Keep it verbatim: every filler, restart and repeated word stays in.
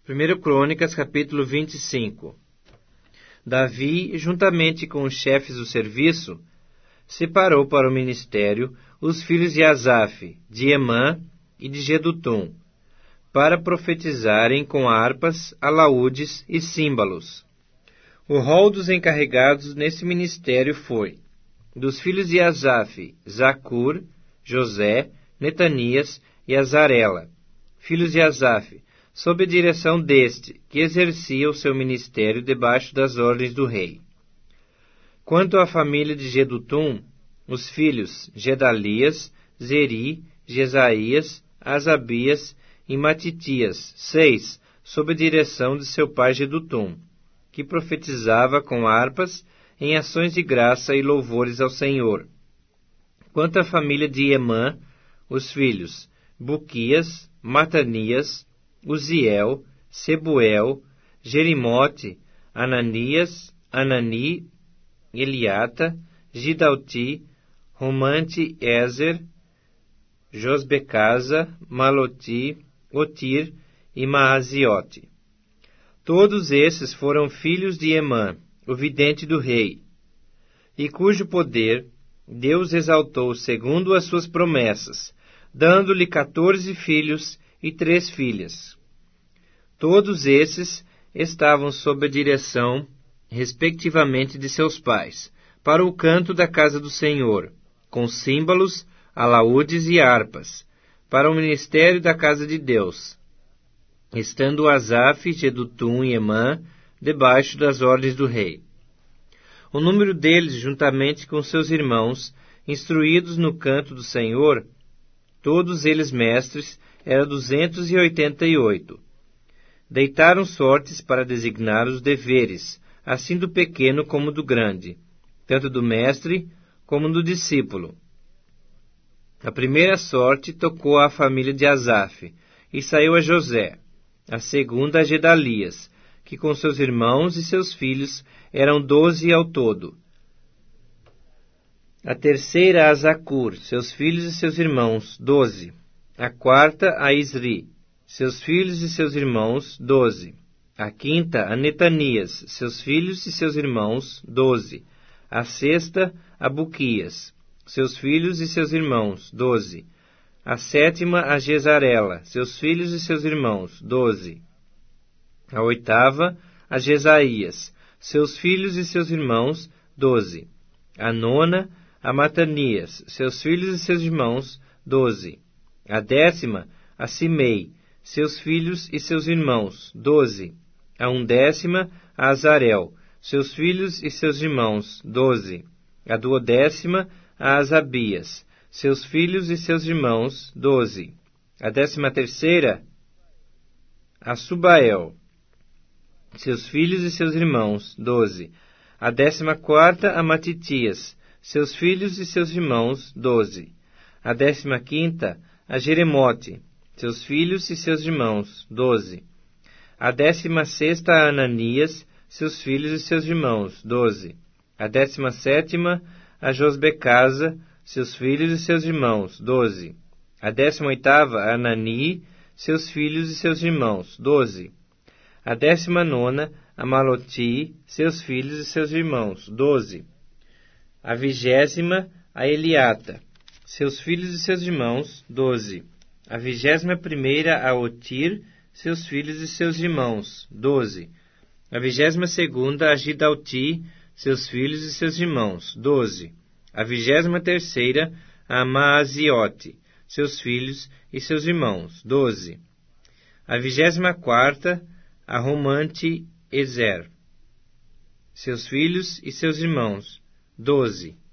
primeira Crônicas, capítulo vinte e cinco. Davi, juntamente com os chefes do serviço, separou para o ministério os filhos de Asaf, de Emã e de Jedutum, para profetizarem com harpas, alaúdes e símbolos. O rol dos encarregados nesse ministério foi: dos filhos de Asaf, Zacur, José, Netanias e Azarela, filhos de Asaf, sob a direção deste, que exercia o seu ministério debaixo das ordens do rei. Quanto à família de Jedutum, os filhos Gedalias, Zeri, Jesaías, Asabias e Matitias, seis, sob a direção de seu pai Jedutum, que profetizava com harpas em ações de graça e louvores ao Senhor. Quanto à família de Emã, os filhos Buquias, Matanias, Uziel, Sebuel, Jerimote, Ananias, Anani, Eliata, Gidalti, Romante Ezer, Josbecasa, Maloti, Otir e Maaziote. Todos esses foram filhos de Emã, o vidente do rei, e cujo poder Deus exaltou segundo as suas promessas, dando-lhe quatorze filhos e três filhas. Todos esses estavam sob a direção, respectivamente, de seus pais, para o canto da casa do Senhor, com símbolos, alaúdes e harpas, para o ministério da casa de Deus, estando Asaf, Jedutum e Emã debaixo das ordens do rei. O número deles, juntamente com seus irmãos, instruídos no canto do Senhor, todos eles mestres, era duzentos e oitenta e oito. Deitaram sortes para designar os deveres, assim do pequeno como do grande, tanto do mestre como do discípulo. A primeira sorte tocou à família de Asaf, e saiu a José. A segunda a Gedalias, que com seus irmãos e seus filhos eram doze ao todo. A terceira a Zacur, seus filhos e seus irmãos, doze. A quarta a Isri, seus filhos e seus irmãos, doze. A quinta a Netanias, seus filhos e seus irmãos, doze. A sexta a Buquias, seus filhos e seus irmãos, doze. A sétima a Jezarela, seus filhos e seus irmãos, doze. A oitava a Jesaías, seus filhos e seus irmãos, doze. A nona a Matanias, seus filhos e seus irmãos, doze. A décima a Simei, seus filhos e seus irmãos, doze. A undécima a Azarel, seus filhos e seus irmãos, doze. A duodécima a Asabias, seus filhos e seus irmãos, doze. A décima terceira a Subael, seus filhos e seus irmãos, doze. A décima quarta a Matitias, seus filhos e seus irmãos, doze. A décima quinta a Jeremote, seus filhos e seus irmãos, doze. A décima sexta a Ananias, seus filhos e seus irmãos, doze. A décima sétima a Josbecasa, seus filhos e seus irmãos, doze. A décima oitava a Anani, seus filhos e seus irmãos, doze. A décima nona a Maloti, seus filhos e seus irmãos, doze. A vigésima a Eliata, seus filhos e seus irmãos, doze. A vigésima primeira a Otir, seus filhos e seus irmãos, doze. A vigésima segunda a Gidalti, seus filhos e seus irmãos, doze. A vigésima terceira a Maaziote, seus filhos e seus irmãos, doze. A vigésima quarta a Romante Ezer, seus filhos e seus irmãos, doze.